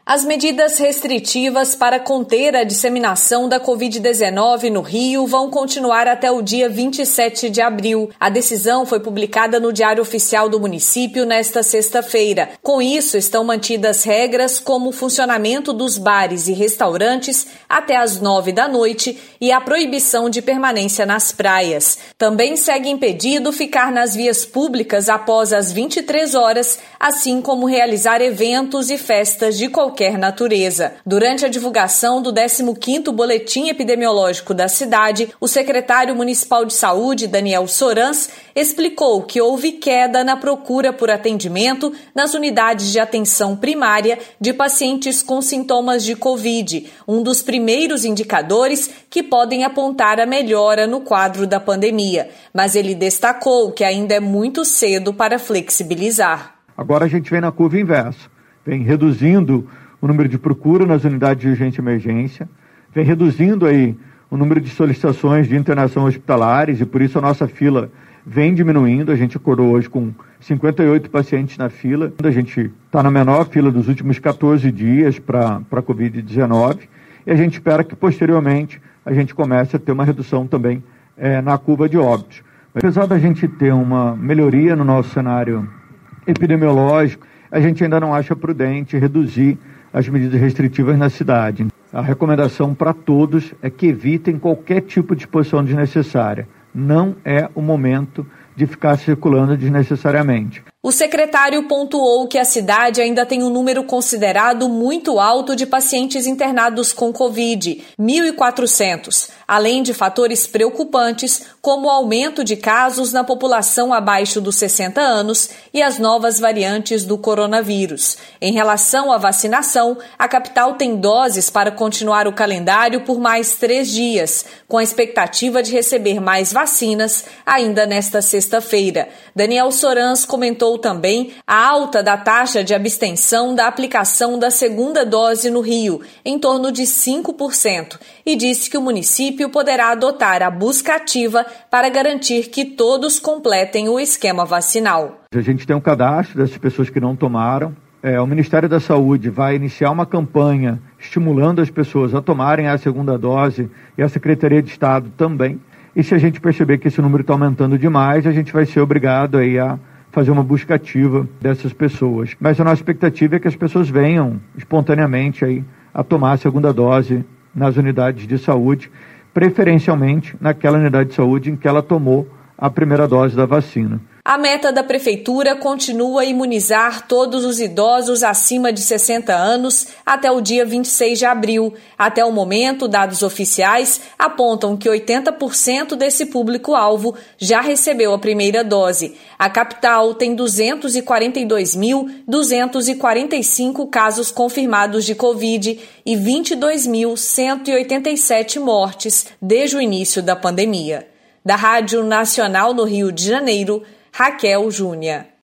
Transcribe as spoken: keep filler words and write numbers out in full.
As medidas restritivas para conter a disseminação da covid dezenove no Rio vão continuar até o dia vinte e sete de abril. A decisão foi publicada no Diário Oficial do município nesta sexta-feira. Com isso, estão mantidas regras como o funcionamento dos bares e restaurantes até às nove da noite e a proibição de permanência nas praias. Também segue impedido ficar nas vias públicas após as vinte e três horas, assim como realizar eventos e festas de qualquer qualquer natureza. Durante a divulgação do décimo quinto Boletim Epidemiológico da cidade, o secretário municipal de saúde, Daniel Sorans, explicou que houve queda na procura por atendimento nas unidades de atenção primária de pacientes com sintomas de Covid, um dos primeiros indicadores que podem apontar a melhora no quadro da pandemia. Mas ele destacou que ainda é muito cedo para flexibilizar. Agora a gente vem na curva inversa, vem reduzindo o número de procura nas unidades de urgência e emergência, vem reduzindo aí o número de solicitações de internação hospitalares e por isso a nossa fila vem diminuindo. A gente acordou hoje com cinquenta e oito pacientes na fila. A gente está na menor fila dos últimos quatorze dias para a covid dezenove e a gente espera que posteriormente a gente comece a ter uma redução também é, na curva de óbitos. Apesar da gente ter uma melhoria no nosso cenário epidemiológico, a gente ainda não acha prudente reduzir as medidas restritivas na cidade. A recomendação para todos é que evitem qualquer tipo de exposição desnecessária. Não é o momento de ficar circulando desnecessariamente. O secretário pontuou que a cidade ainda tem um número considerado muito alto de pacientes internados com Covid, mil e quatrocentos, além de fatores preocupantes como o aumento de casos na população abaixo dos sessenta anos e as novas variantes do coronavírus. Em relação à vacinação, a capital tem doses para continuar o calendário por mais três dias, com a expectativa de receber mais vacinas ainda nesta sexta-feira. Daniel Sorans comentou também a alta da taxa de abstenção da aplicação da segunda dose no Rio, em torno de cinco por cento, e disse que o município poderá adotar a busca ativa para garantir que todos completem o esquema vacinal. A gente tem um cadastro dessas pessoas que não tomaram. É, o Ministério da Saúde vai iniciar uma campanha estimulando as pessoas a tomarem a segunda dose e a Secretaria de Estado também. E se a gente perceber que esse número está aumentando demais, a gente vai ser obrigado aí a fazer uma busca ativa dessas pessoas. Mas a nossa expectativa é que as pessoas venham espontaneamente aí a tomar a segunda dose nas unidades de saúde, preferencialmente naquela unidade de saúde em que ela tomou a primeira dose da vacina. A meta da Prefeitura continua a imunizar todos os idosos acima de sessenta anos até o dia vinte e seis de abril. Até o momento, dados oficiais apontam que oitenta por cento desse público-alvo já recebeu a primeira dose. A capital tem duzentos e quarenta e dois mil, duzentos e quarenta e cinco casos confirmados de Covid e vinte e dois mil, cento e oitenta e sete mortes desde o início da pandemia. Da Rádio Nacional no Rio de Janeiro, Raquel Júnior.